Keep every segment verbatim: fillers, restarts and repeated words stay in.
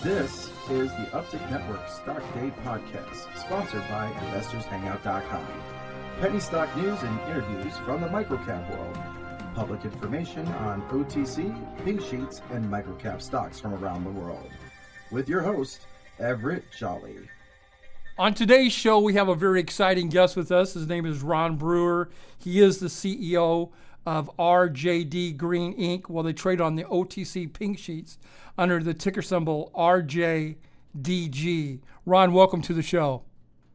This is the Uptick Network Stock Day Podcast, sponsored by Investors Hangout dot com. Penny stock news and interviews from the microcap world. Public information on O T C, pink sheets, and microcap stocks from around the world. With your host, Everett Jolly. On today's show, we have a very exciting guest with us. His name is Ron Brewer. He is the C E O of R J D Green Incorporated. Well, they trade on the O T C pink sheets under the ticker symbol R J D G. Ron, welcome to the show.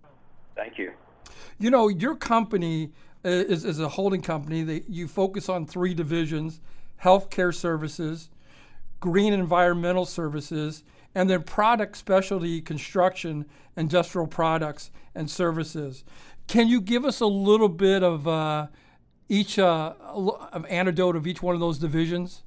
Thank you. You know, your company is, is a holding company that you focus on three divisions: healthcare services, green environmental services, and then product specialty construction, industrial products and services. Can you give us a little bit of uh, each uh, of anecdote of each one of those divisions?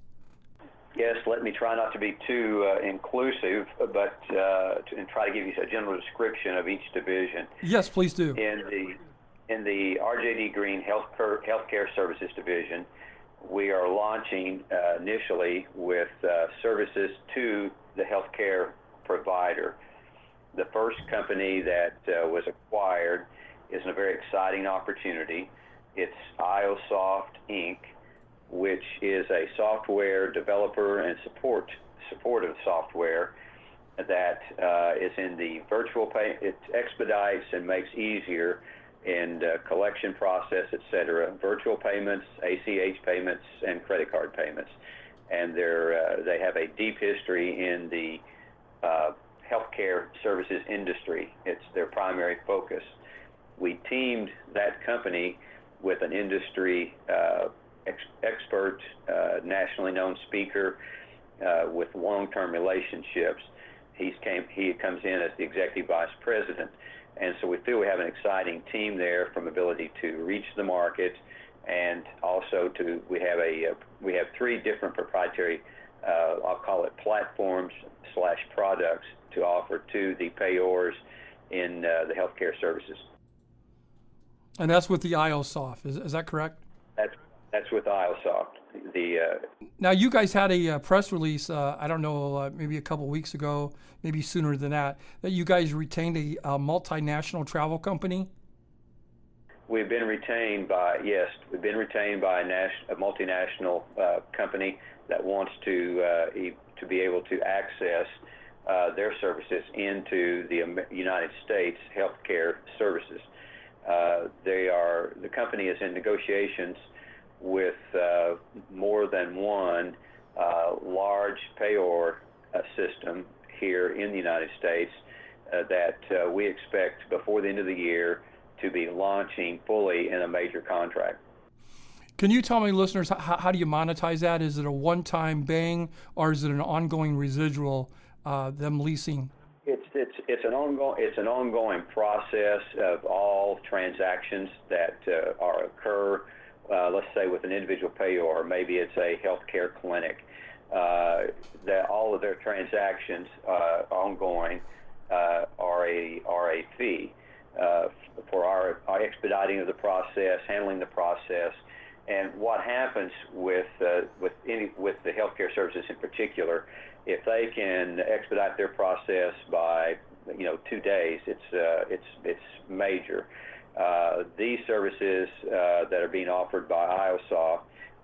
Yes, let me try not to be too uh, inclusive, but uh, to, and try to give you a general description of each division. Yes, please do. In the in the R J D Green Healthcare, Healthcare Services division, we are launching uh, initially with uh, services to the healthcare provider. The first company that uh, was acquired is a very exciting opportunity. It's IOsoft Incorporated, which is a software developer and support supportive software that uh, is in the virtual pay. It expedites and makes easier in the collection process, et cetera, virtual payments, A C H payments, and credit card payments. And they're, uh, they have a deep history in the uh, healthcare services industry. It's their primary focus. We teamed that company with an industry uh, ex- expert, uh, nationally known speaker uh, with long-term relationships. He's came, he comes in as the executive vice president. And so we feel we have an exciting team there from ability to reach the market, and also to we have a we have three different proprietary uh, I'll call it platforms slash products to offer to the payors in uh, the healthcare services. And that's with the IOsoft. Is is that correct? That's that's with IOsoft. The uh, now you guys had a uh, press release. Uh, I don't know, uh, maybe a couple weeks ago, maybe sooner than that, that you guys retained a, a multinational travel company. We've been retained by yes, we've been retained by a, nas- a multinational uh, company that wants to uh, e- to be able to access uh, their services into the Am- United States healthcare services. Uh, they are the company is in negotiations with uh, more than one uh, large payor uh, system here in the United States uh, that uh, we expect before the end of the year to be launching fully in a major contract. Can you tell my listeners, how, how do you monetize that? Is it a one-time bang, or is it an ongoing residual, uh, them leasing? It's it's it's an ongoing it's an ongoing process of all transactions that uh, are occur. Uh, let's say with an individual payor, or maybe it's a healthcare clinic. Uh, that all of their transactions uh, ongoing uh, are a are a fee uh, for our, our expediting of the process, handling the process. And what happens with uh, with any with the healthcare services in particular, if they can expedite their process by you know two days, it's uh, it's it's major. Uh, these services uh, that are being offered by IOsoft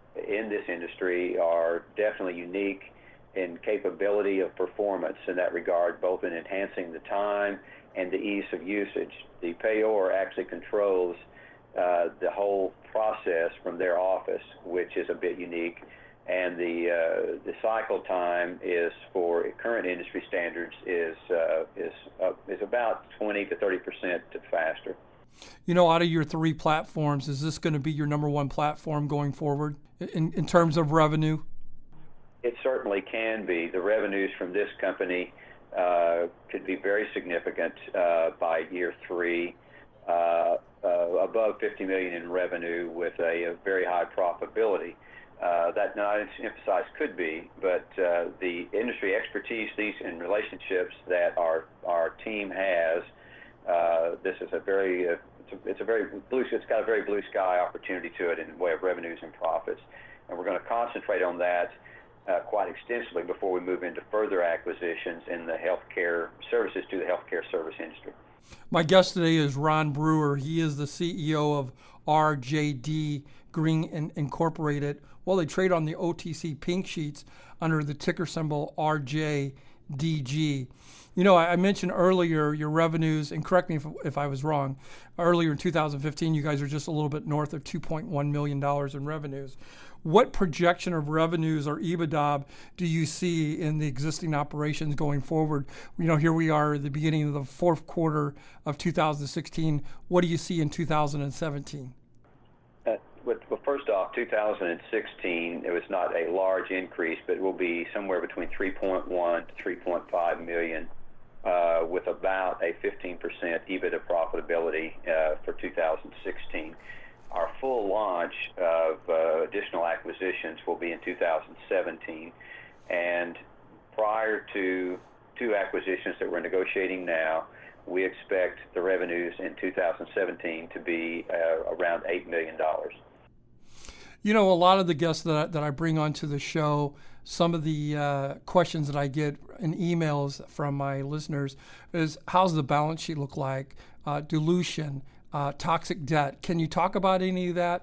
in this industry are definitely unique in capability of performance in that regard, both in enhancing the time and the ease of usage. The payor actually controls uh, the whole process from their office, which is a bit unique, and the uh, the cycle time is, for current industry standards, is uh, is uh, is about twenty to thirty percent faster. You know, out of your three platforms, is this going to be your number one platform going forward in, in terms of revenue? It certainly can be. The revenues from this company uh, could be very significant uh, by year three, uh, uh, above fifty million dollars in revenue with a, a very high profitability. Uh, that not emphasize could be, but uh, the industry expertise, these and relationships that our our team has. Uh, this is a very, uh, it's, a, it's a very blue, it's got a very blue sky opportunity to it in the way of revenues and profits, and we're going to concentrate on that uh, quite extensively before we move into further acquisitions in the healthcare services to the healthcare service industry. My guest today is Ron Brewer. He is the C E O of R J D Green Incorporated. Well, they trade on the O T C Pink Sheets under the ticker symbol R J D G. You know, I mentioned earlier your revenues, and correct me if, if I was wrong, earlier in two thousand fifteen, you guys are just a little bit north of two point one million dollars in revenues. What projection of revenues or EBITDA do you see in the existing operations going forward? You know, here we are at the beginning of the fourth quarter of two thousand sixteen. What do you see in two thousand seventeen? Uh, well, first off, two thousand sixteen, it was not a large increase, but it will be somewhere between three point one to three point five million. Uh, with about a fifteen percent EBITDA profitability uh, for two thousand sixteen. Our full launch of uh, additional acquisitions will be in two thousand seventeen, and prior to two acquisitions that we're negotiating now, we expect the revenues in two thousand seventeen to be uh, around eight million dollars. You know, a lot of the guests that I, that I bring onto the show, some of the uh, questions that I get in emails from my listeners is, how's the balance sheet look like? Uh, dilution, uh, toxic debt. Can you talk about any of that?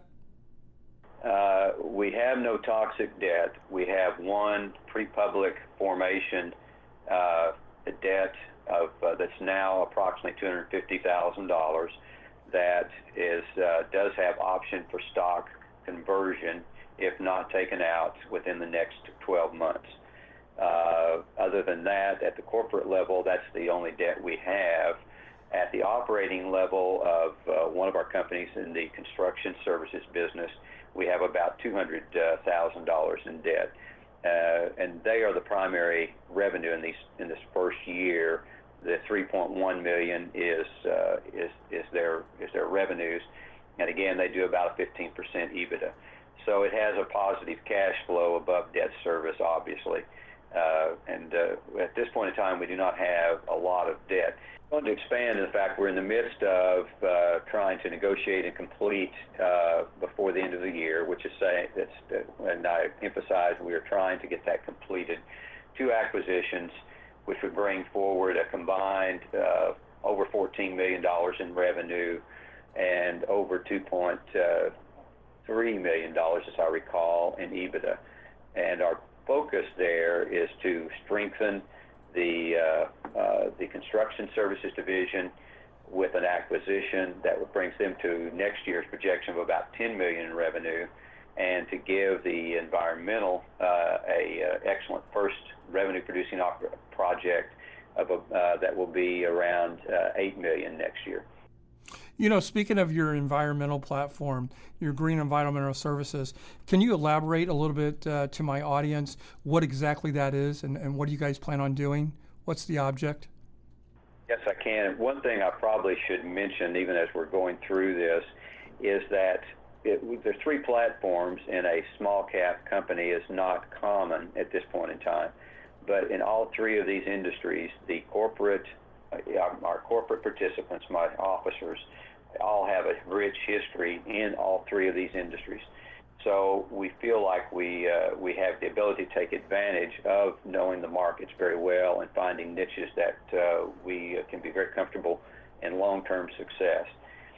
Uh, we have no toxic debt. We have one pre-public formation uh, debt of uh, that's now approximately two hundred fifty thousand dollars that is uh, does have option for stock conversion if not taken out within the next twelve months. Uh, other than that, at the corporate level, that's the only debt we have. At the operating level of uh, one of our companies in the construction services business, we have about two hundred thousand dollars in debt. Uh, and they are the primary revenue in these in this first year. The three point one million is uh, is is their is their revenues, and again they do about a fifteen percent EBITDA. So it has a positive cash flow above debt service, obviously. Uh, and uh, at this point in time, we do not have a lot of debt. I want to expand in the fact we're in the midst of uh, trying to negotiate and complete uh, before the end of the year, which is saying that's, uh, and I emphasize we are trying to get that completed. Two acquisitions, which would bring forward a combined uh, over fourteen million dollars in revenue and over two point three million dollars, as I recall, in EBITDA. And our focus there is to strengthen the uh, uh, the construction services division with an acquisition that brings them to next year's projection of about ten million dollars in revenue, and to give the environmental uh, a uh, excellent first revenue producing op- project of a, uh, that will be around uh, eight million dollars next year. You know, speaking of your environmental platform, your Green Environmental Services, can you elaborate a little bit uh, to my audience what exactly that is and, and what do you guys plan on doing? What's the object? Yes, I can. One thing I probably should mention, even as we're going through this, is that it, there's three platforms in a small cap company is not common at this point in time. But in all three of these industries, the corporate, uh, our corporate participants, my officers, all have a rich history in all three of these industries. So we feel like we uh, we have the ability to take advantage of knowing the markets very well and finding niches that uh, we can be very comfortable in long-term success.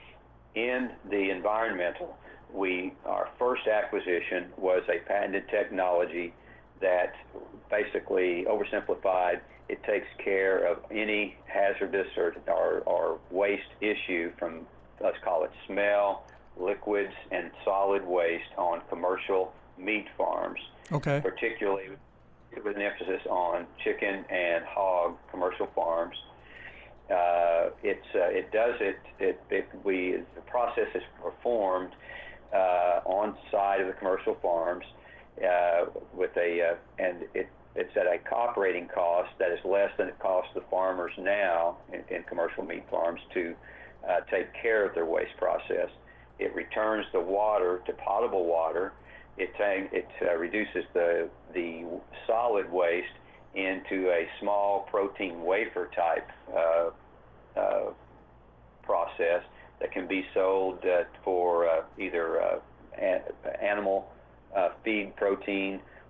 In the environmental, we our first acquisition was a patented technology that basically, oversimplified, it takes care of any hazardous or, or, or waste issue from, let's call it smell, liquids, and solid waste on commercial meat farms. Okay. Particularly with an emphasis on chicken and hog commercial farms. Uh, it's uh, it does it, it, it we the process is performed uh, on site of the commercial farms uh, with a uh, and it it's at a operating cost that is less than it costs the farmers now in, in commercial meat farms to uh, take care of their waste process. It returns the water to potable water. It ta- it uh, reduces the the solid waste into a small protein wafer type uh, uh, process that can be sold uh, for uh, either uh, a- animal uh, feed protein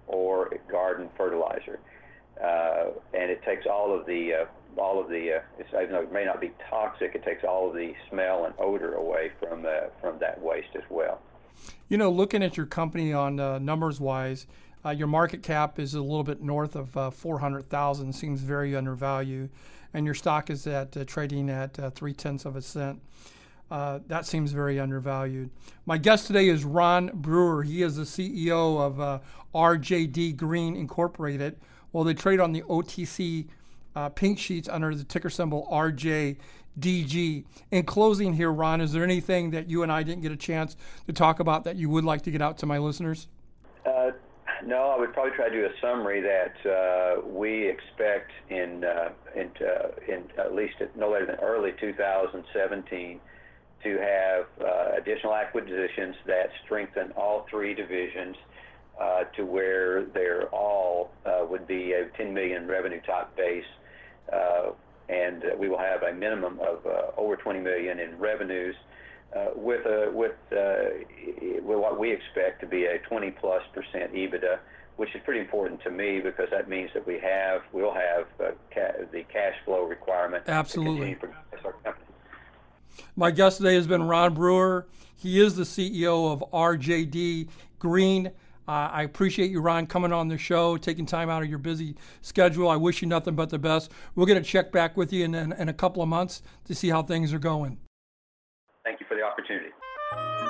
or garden fertilizer. Uh, and it takes all of the uh, all of the uh, it's, even though it may not be toxic, it takes all of the smell and odor away from uh, from that waste as well. You know, looking at your company on uh, numbers wise, uh, your market cap is a little bit north of uh, four hundred thousand. Seems very undervalued, and your stock is at uh, trading at uh, three tenths of a cent. Uh, that seems very undervalued. My guest today is Ron Brewer. He is the C E O of uh, R J D Green Incorporated. Well, they trade on the O T C uh, pink sheets under the ticker symbol R J D G. In closing here, Ron, is there anything that you and I didn't get a chance to talk about that you would like to get out to my listeners? Uh, no, I would probably try to do a summary that uh, we expect in uh, in, uh, in at least no later than early two thousand seventeen to have uh, additional acquisitions that strengthen all three divisions uh, to where they're all uh, would be a ten million revenue top base, uh, and uh, we will have a minimum of uh, over twenty million in revenues uh, with a, with uh, with what we expect to be a twenty plus percent EBITDA, which is pretty important to me because that means that we have we'll have uh, ca- the cash flow requirement. Absolutely. To continue to progress our company. My guest today has been Ron Brewer. He is the C E O of R J D Green. Uh, I appreciate you, Ron, coming on the show, taking time out of your busy schedule. I wish you nothing but the best. We're going to check back with you in, in, in a couple of months to see how things are going. Thank you for the opportunity.